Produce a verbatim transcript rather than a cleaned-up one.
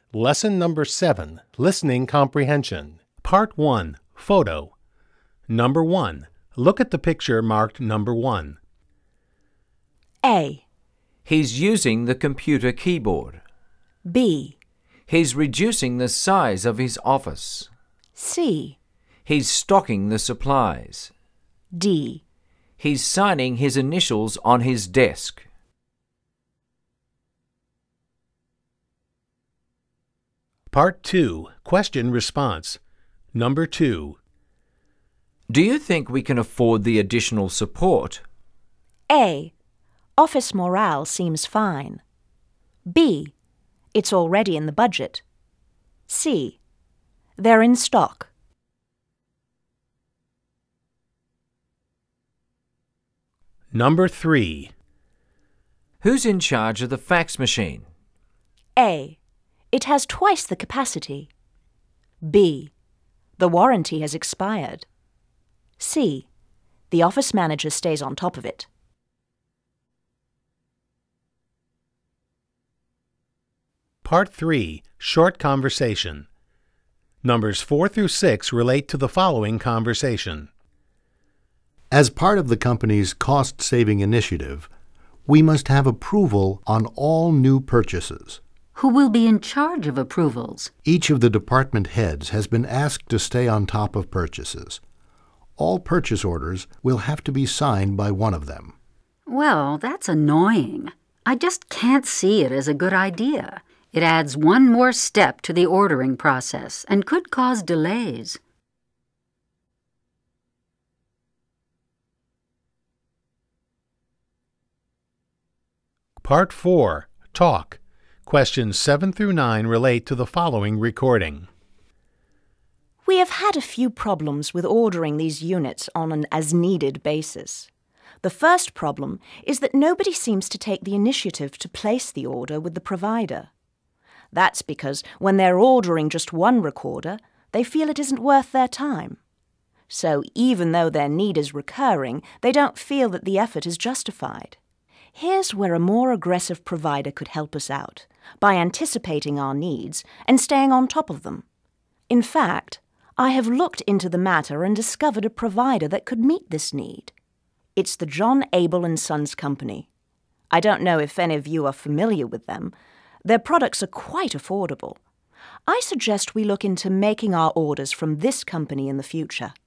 Lesson number seven, Listening Comprehension. Part one, Photo. Number one, look at the picture marked number one. A. He's using the computer keyboard. B. He's reducing the size of his office. C. He's stocking the supplies. D. He's signing his initials on his desk. Part two, Question Response. Number two. Do you think we can afford the additional support? A. Office morale seems fine. B. It's already in the budget. C. They're in stock. Number three. Who's in charge of the fax machine? A. It has twice the capacity. B. The warranty has expired. C. The office manager stays on top of it. Part three, Short Conversation. Numbers four through six relate to the following conversation. As part of the company's cost-saving initiative, we must have approval on all new purchases. Who will be in charge of approvals? Each of the department heads has been asked to stay on top of purchases. All purchase orders will have to be signed by one of them. Well, that's annoying. I just can't see it as a good idea. It adds one more step to the ordering process and could cause delays. Part four, Talk. Questions seven through nine relate to the following recording. We have had a few problems with ordering these units on an as-needed basis. The first problem is that nobody seems to take the initiative to place the order with the provider. That's because when they're ordering just one recorder, they feel it isn't worth their time. So even though their need is recurring, they don't feel that the effort is justified. Here's where a more aggressive provider could help us out, by anticipating our needs and staying on top of them. In fact, I have looked into the matter and discovered a provider that could meet this need. It's the John Abel and Sons Company. I don't know if any of you are familiar with them. Their products are quite affordable. I suggest we look into making our orders from this company in the future.